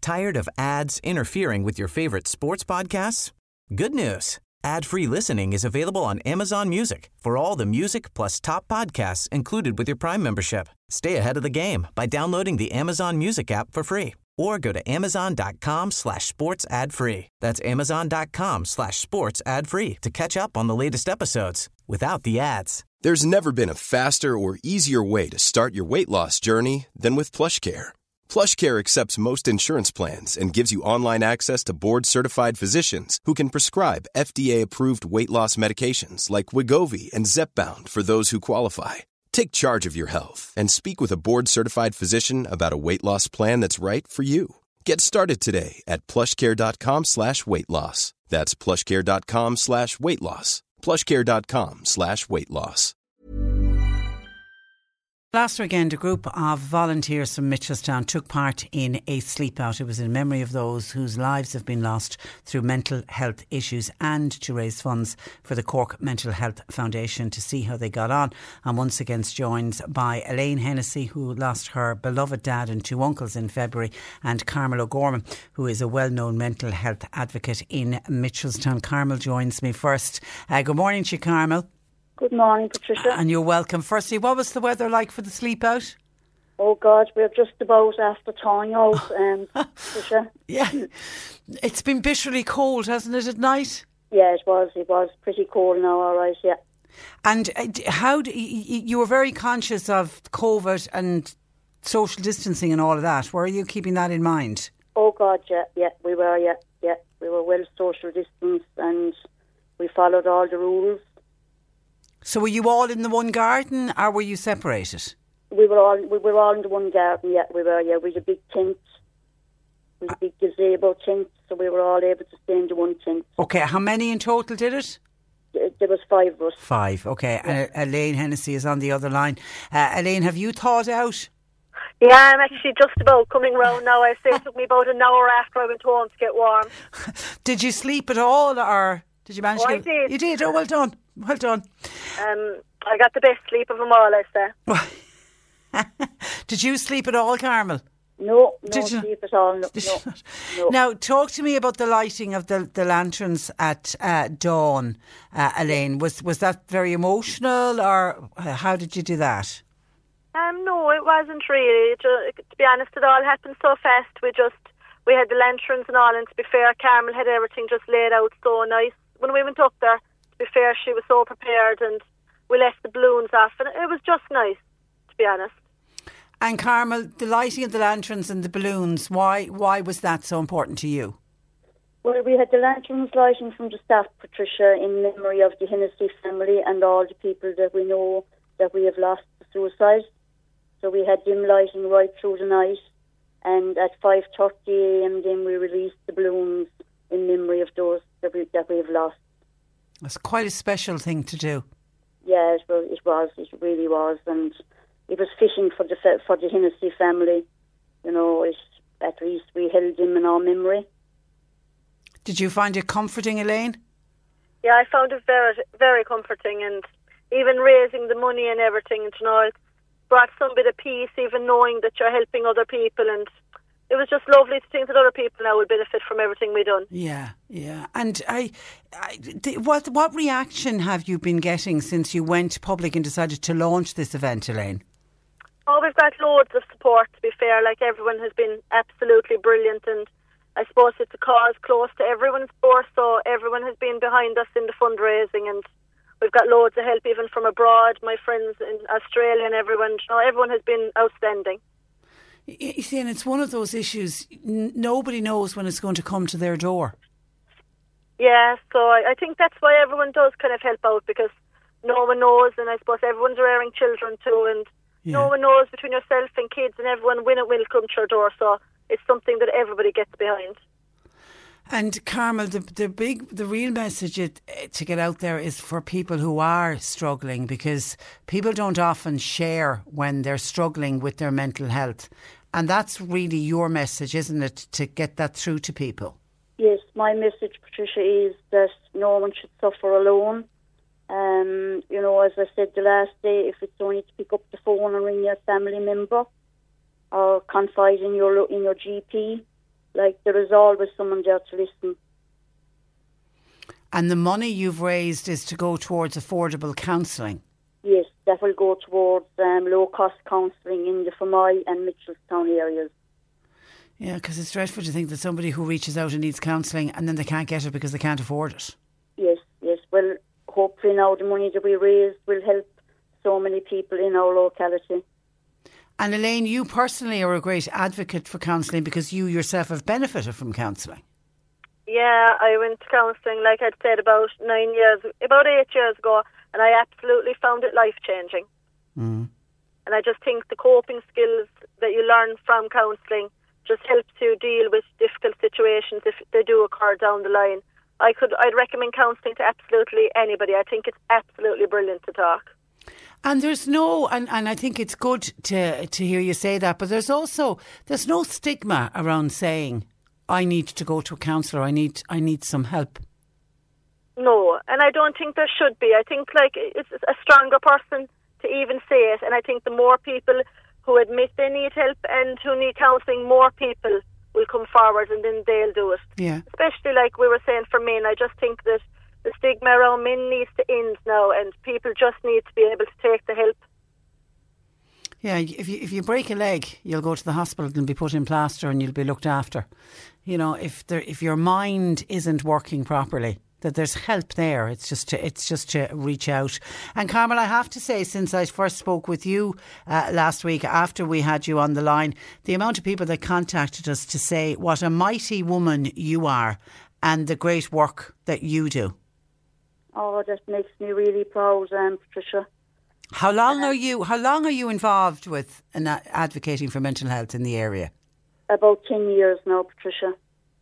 Tired of ads interfering with your favorite sports podcasts? Good news. Ad-free listening is available on Amazon Music for all the music plus top podcasts included with your Prime membership. Stay ahead of the game by downloading the Amazon Music app for free or go to amazon.com/sports ad free. That's amazon.com/sports ad free to catch up on the latest episodes without the ads. There's never been a faster or easier way to start your weight loss journey than with PlushCare. PlushCare accepts most insurance plans and gives you online access to board-certified physicians who can prescribe FDA-approved weight loss medications like Wegovy and Zepbound for those who qualify. Take charge of your health and speak with a board-certified physician about a weight loss plan that's right for you. Get started today at plushcare.com/weight loss. That's plushcare.com/weight loss. plushcare.com/weight loss. Last weekend, a group of volunteers from Mitchelstown took part in a sleep out. It was in memory of those whose lives have been lost through mental health issues and to raise funds for the Cork Mental Health Foundation to see how they got on. And once again joined by Elaine Hennessy, who lost her beloved dad and two uncles in February, and Carmel O'Gorman, who is a well-known mental health advocate in Mitchelstown. Carmel joins me first. Good morning to you, Carmel. Good morning, Patricia. And you're welcome. Firstly, what was the weather like for the sleep out? Oh God, we're just about after thawing out, Patricia. Yeah, it's been bitterly cold, hasn't it, at night? Yeah, it was. It was pretty cold now, all right, yeah. And how you were very conscious of COVID and social distancing and all of that. Were you keeping that in mind? Oh God, yeah, we were, yeah. We were well social distanced and we followed all the rules. So were you all in the one garden or were you separated? We were all in the one garden, yeah, we were, yeah. We had a big tent. We had a big gazebo tent, so we were all able to stay in the one tent. Okay, how many in total did it? There was 5 of us. 5, okay. Yeah. Elaine Hennessy is on the other line. Elaine, have you thawed out? Yeah, I'm actually just about coming round now. I say it took me about an hour after I went home to get warm. Did you sleep at all or did you manage to I did. You did? Oh, well done. Well done. I got the best sleep of them all, I say. Did you sleep at all, Carmel? No sleep at all. No. Now, talk to me about the lighting of the lanterns at dawn, Elaine. Was that very emotional or how did you do that? No, it wasn't really. To be honest, it all happened so fast. We had the lanterns and all, and to be fair, Carmel had everything just laid out so nice. When we went up there, to be fair, she was so prepared and we left the balloons off and it was just nice, to be honest. And Carmel, the lighting of the lanterns and the balloons, why was that so important to you? Well, we had the lanterns lighting from the start, Patricia, in memory of the Hennessy family and all the people that we know that we have lost to suicide. So we had them lighting right through the night, and at 5:30 a.m. then we released the balloons in memory of those that we have lost. That's quite a special thing to do. Yeah, it really was, and it was fitting for the Hennessy family. You know, at least we held them in our memory. Did you find it comforting, Elaine? Yeah, I found it very, very comforting, and even raising the money and everything, and, you know, it brought some bit of peace, even knowing that you're helping other people, and it was just lovely to think that other people now will benefit from everything we've done. Yeah. And what reaction have you been getting since you went public and decided to launch this event, Elaine? Oh, we've got loads of support, to be fair. Like, everyone has been absolutely brilliant, and I suppose it's a cause close to everyone's door, so everyone has been behind us in the fundraising, and we've got loads of help even from abroad, my friends in Australia and everyone. You know, everyone has been outstanding. You see, and it's one of those issues, nobody knows when it's going to come to their door. Yeah, so I think that's why everyone does kind of help out, because no one knows, and I suppose everyone's rearing children too, and no one knows between yourself and kids and everyone when it will come to your door, so it's something that everybody gets behind. And Carmel, the real message to get out there is for people who are struggling, because people don't often share when they're struggling with their mental health. And that's really your message, isn't it, to get that through to people? Yes, my message, Patricia, is that no one should suffer alone. You know, as I said the last day, if it's only to pick up the phone and ring your family member or confide in your GP, like, there is always someone there to listen. And the money you've raised is to go towards affordable counselling? Yes, that will go towards low-cost counselling in the Fermoy and Mitchelstown areas. Yeah, because it's dreadful to think that somebody who reaches out and needs counselling and then they can't get it because they can't afford it. Yes. Well, hopefully now the money that we raise will help so many people in our locality. And Elaine, you personally are a great advocate for counselling because you yourself have benefited from counselling. Yeah, I went to counselling, like I'd said, about 8 years ago, and I absolutely found it life-changing. And I just think the coping skills that you learn from counselling just helps you deal with difficult situations if they do occur down the line. I'd recommend counselling to absolutely anybody. I think it's absolutely brilliant to talk. And there's no, and I think it's good to hear you say that, but there's no stigma around saying, I need to go to a counsellor, I need some help. No, and I don't think there should be. I think like it's a stronger person to even say it, and I think the more people who admit they need help and who need counselling, more people will come forward and then they'll do it. Yeah. Especially like we were saying for men, I just think that the stigma around men needs to end now, and people just need to be able to take the help. Yeah, if you break a leg, you'll go to the hospital and be put in plaster and you'll be looked after. You know, if your mind isn't working properly, that there's help there. It's just to reach out. And Carmel, I have to say, since I first spoke with you last week after we had you on the line, the amount of people that contacted us to say what a mighty woman you are and the great work that you do. Oh, that makes me really proud, Patricia. How long are you involved with advocating for mental health in the area? About 10 years now, Patricia.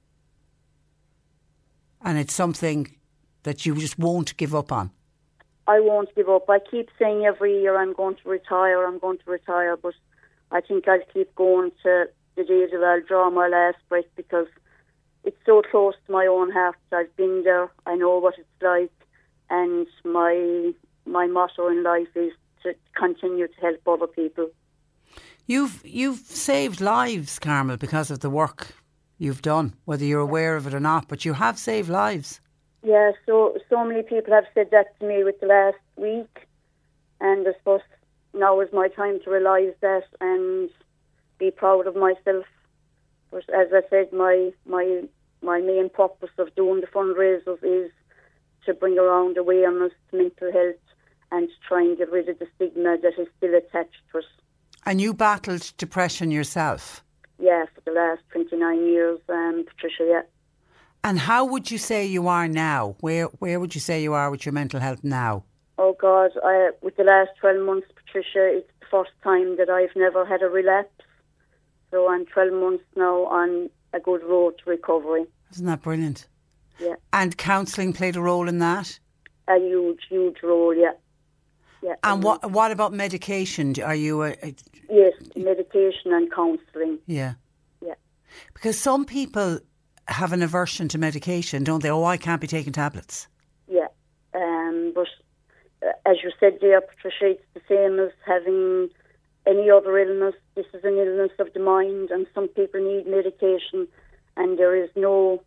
And it's something that you just won't give up on? I won't give up. I keep saying every year I'm going to retire, but I think I'll keep going to the day that I'll draw my last breath, because it's so close to my own heart. I've been there. I know what it's like, and my motto in life is to continue to help other people. You've saved lives, Carmel, because of the work you've done, whether you're aware of it or not, but you have saved lives. Yeah, so many people have said that to me with the last week, and I suppose now is my time to realise that and be proud of myself. But as I said, my main purpose of doing the fundraisers is to bring around awareness to mental health and to try and get rid of the stigma that is still attached to it. And you battled depression yourself? Yeah, for the last 29 years, Patricia, yeah. And how would you say you are now? Where would you say you are with your mental health now? Oh God, with the last 12 months, Patricia, it's the first time that I've never had a relapse. So I'm 12 months now on a good road to recovery. Isn't that brilliant? Yeah. And counselling played a role in that? A huge role, yeah. Yeah. And what about medication? Are you yes, medication and counselling. Yeah. Yeah. Because some people have an aversion to medication, don't they? Oh, I can't be taking tablets. Yeah. But as you said there, Patricia, it's the same as having any other illness. This is an illness of the mind, and some people need medication, and there is no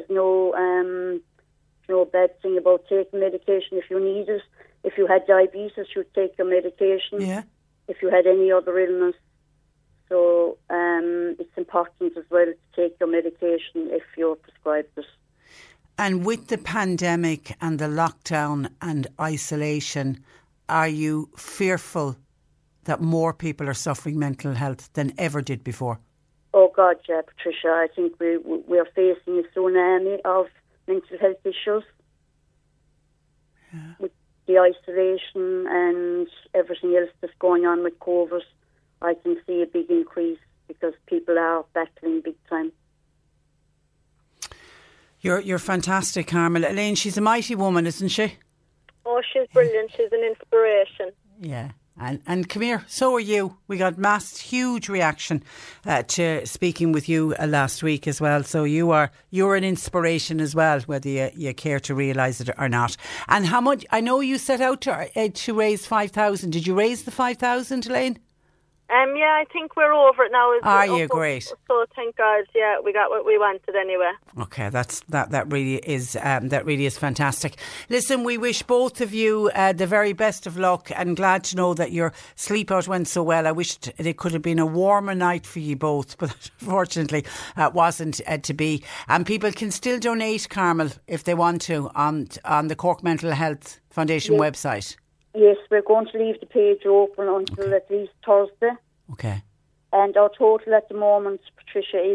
bad thing about taking medication if you need it. If you had diabetes, you'd take your medication. Yeah. If you had any other illness. So it's important as well to take your medication if you're prescribed it. And with the pandemic and the lockdown and isolation, are you fearful that more people are suffering mental health than ever did before? Oh God, yeah, Patricia. I think we are facing a tsunami of mental health issues. Yeah. With the isolation and everything else that's going on with COVID, I can see a big increase because people are battling big time. You're fantastic, Carmel. Elaine, she's a mighty woman, isn't she? Oh, she's brilliant. She's an inspiration. Yeah. And come here, so are you. We got huge reaction to speaking with you last week as well. So you're an inspiration as well, whether you care to realise it or not. And how much? I know you set out to raise 5,000. Did you raise the 5,000, Elaine? Yeah, I think we're over it now. Are you? Great. So thank God, yeah, we got what we wanted anyway. Okay, that really is fantastic. Listen, we wish both of you the very best of luck, and glad to know that your sleep out went so well. I wished it could have been a warmer night for you both, but unfortunately it wasn't to be. And people can still donate, Carmel, if they want to, on the Cork Mental Health Foundation website. Yes, we're going to leave the page open until at least Thursday. Okay. And our total at the moment, Patricia, is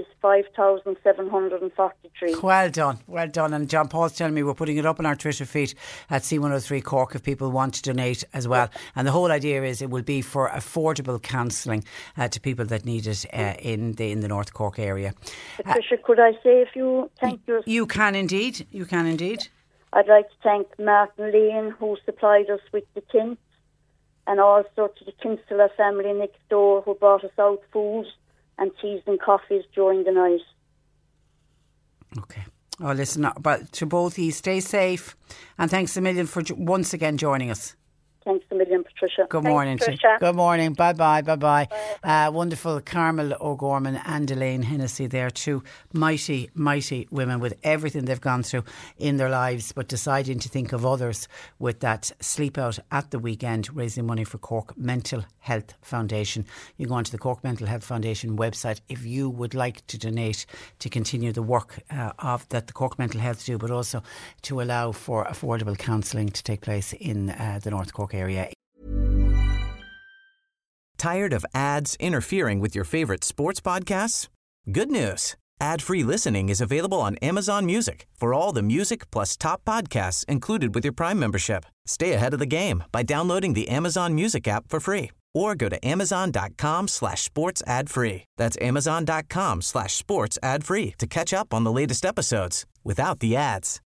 5,743. Well done. And John Paul's telling me we're putting it up on our Twitter feed at C103 Cork if people want to donate as well. And the whole idea is it will be for affordable counselling to people that need it in the North Cork area. Patricia, could I say a few thank yous? You can indeed. I'd like to thank Martin Lane, who supplied us with the tents, and also to the Kinsella family next door, who brought us out food and teas and coffees during the night. Okay. Oh, listen, but to both of you, stay safe, and thanks a million for once again joining us. Thanks a million, Patricia. Good morning, Patricia. Good morning. Bye-bye. Wonderful Carmel O'Gorman and Elaine Hennessy. They're two mighty women with everything they've gone through in their lives, but deciding to think of others with that sleep out at the weekend, raising money for Cork Mental Health Foundation. You can go onto the Cork Mental Health Foundation website if you would like to donate to continue the work that the Cork Mental Health do, but also to allow for affordable counselling to take place in the North Cork area. Tired of ads interfering with your favorite sports podcasts? Good news. Ad-free listening is available on Amazon Music for all the music plus top podcasts included with your Prime membership. Stay ahead of the game by downloading the Amazon Music app for free or go to amazon.com/sports ad free. That's amazon.com/sports ad free to catch up on the latest episodes without the ads.